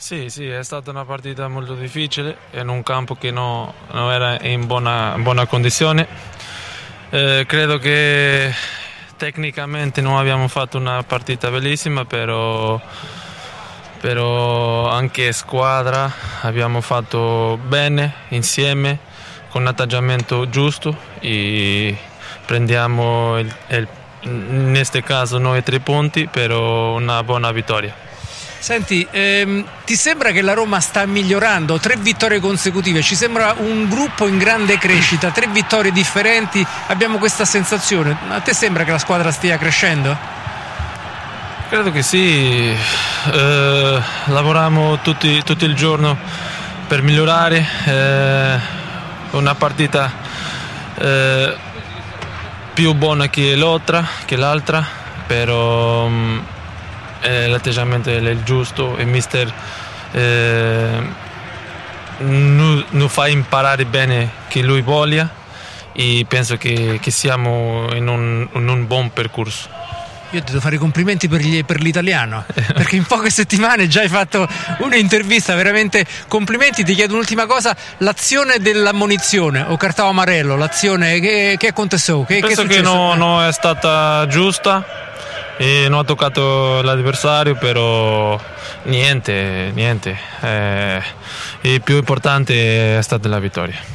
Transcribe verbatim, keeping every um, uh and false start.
Sì, sì, è stata una partita molto difficile in un campo che no- non era in buona, buona condizione. Eh, credo che tecnicamente non abbiamo fatto una partita bellissima, però, però anche squadra abbiamo fatto bene insieme con un atteggiamento giusto e prendiamo il, il, in questo caso noi tre punti per una buona vittoria. Senti, ehm, ti sembra che la Roma sta migliorando? Tre vittorie consecutive, ci sembra un gruppo in grande crescita, tre vittorie differenti, abbiamo questa sensazione. A te sembra che la squadra stia crescendo? Credo che sì, eh, lavoriamo tutti, tutto il giorno per migliorare, eh, una partita eh, più buona che l'altra, che l'altra però um, eh, l'atteggiamento è il giusto e mister eh, non fa imparare bene che lui voglia e penso che, che siamo in un, in un buon percorso. Io ti devo fare i complimenti per, gli, per l'italiano, perché in poche settimane già hai fatto un'intervista, veramente complimenti. Ti chiedo un'ultima cosa, l'azione dell'ammonizione o cartão amarello, l'azione che, che aconteceu? Che, Penso che che non no è stata giusta e non ha toccato l'avversario, però niente, niente. Eh, il più importante è stata la vittoria.